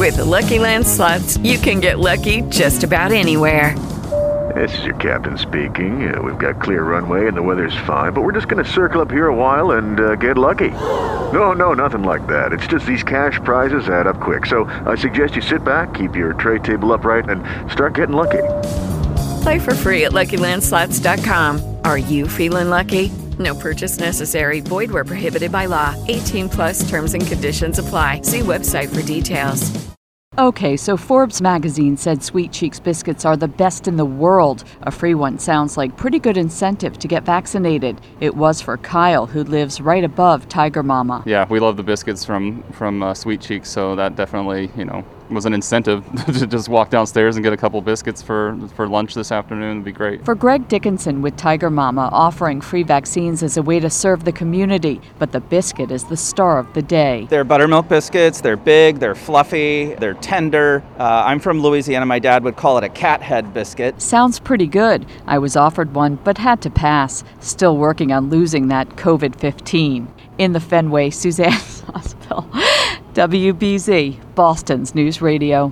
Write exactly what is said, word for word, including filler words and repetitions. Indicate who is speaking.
Speaker 1: With the Lucky Land Slots, you can get lucky just about anywhere.
Speaker 2: This is your captain speaking. Uh, we've got clear runway and the weather's fine, but we're just going to circle up here a while and uh, get lucky. No, no, nothing like that. It's just these cash prizes add up quick. So I suggest you sit back, keep your tray table upright, and start getting lucky.
Speaker 1: Play for free at Lucky Land Slots dot com. Are you feeling lucky? No purchase necessary. Void where prohibited by law. eighteen plus terms and conditions apply. See website for details.
Speaker 3: Okay, so Forbes magazine said Sweet Cheeks biscuits are the best in the world. A free one sounds like pretty good incentive to get vaccinated. It was for Kyle, who lives right above Tiger Mama.
Speaker 4: Yeah, we love the biscuits from from uh, Sweet Cheeks, so that definitely, you know, was an incentive to just walk downstairs and get a couple biscuits for for lunch this afternoon. It'd be great.
Speaker 3: For Greg Dickinson with Tiger Mama, offering free vaccines is a way to serve the community, but the biscuit is the star of the day.
Speaker 5: They're buttermilk biscuits. They're big, they're fluffy, they're tender. Uh, I'm from Louisiana. My dad would call it a cat head biscuit.
Speaker 3: Sounds pretty good. I was offered one, but had to pass. Still working on losing that covid fifteen. In the Fenway, Suzanne Sosville, W B Z, Boston's News Radio.